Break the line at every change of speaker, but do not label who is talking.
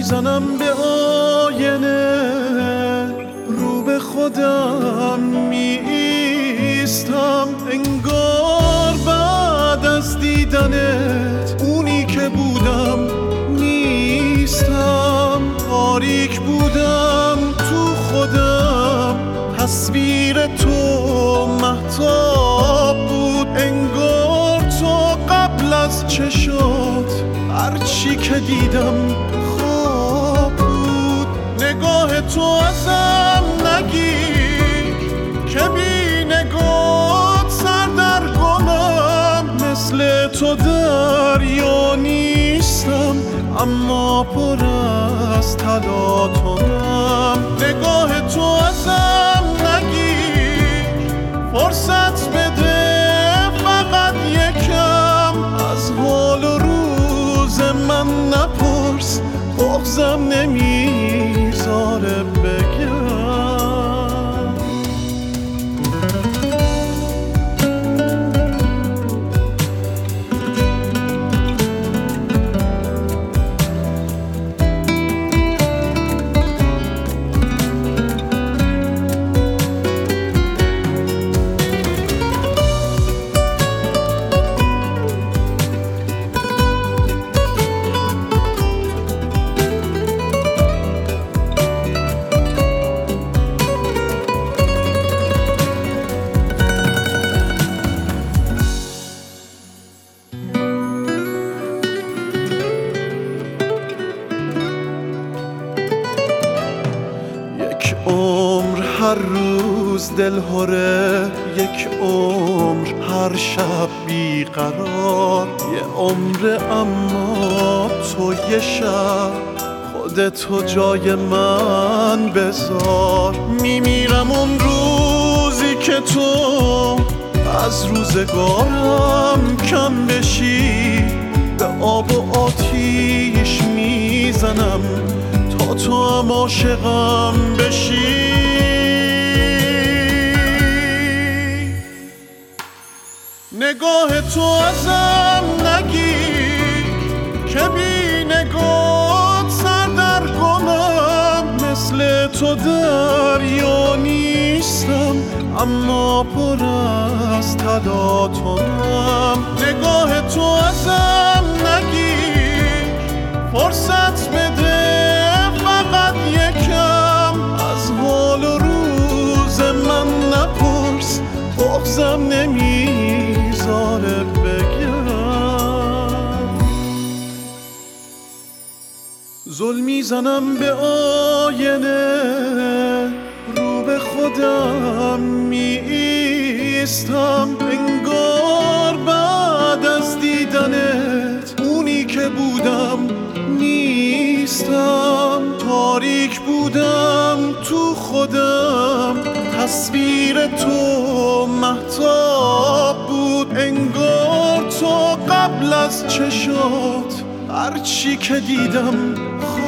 میزنم به آینه، رو به خودم میایستم، انگار بعد از دیدنت اونی که بودم نیستم. تاریک بودم تو خودم، تصویر تو مهتاب بود، انگار تو قبل از چشات هرچی که دیدم خواب بود. نگاه تو ازم نگیر که بی نگات سردرگمم، مثل تو دریا نیستم اما پر از تلاطمم. نگاه تو ازم نگیر، فرصت بده فقط یکم، از حال و روز من نپرس، بغضم نمیذاره بگم. یک عمر هر روز دلهره، یک عمر هر شب بیقرار، یه عمر اما تو یه شب خودتو جای من بذار. میمیرم اون روزی که تو از روزگارم کم بشی، به آب و آتیش میزنم تا تو هم عاشقم بشی. نگاه تو ازم نگیر که بی نگات سردرگمم، مثل تو دریا نیستم اما پر از تلاطمم. نگاه تو ازم نگیر، فرصت بده فقط یکم، از حال و روز من نپرس، بغضم نمیذاره بگم. زل میزنم به آینه، رو به خودم میایستم، انگار بعد از دیدنت اونی که بودم نیستم. تاریک بودم تو خودم، تصویر تو مهتاب بود، انگار تو قبل از چشات هرچی که دیدم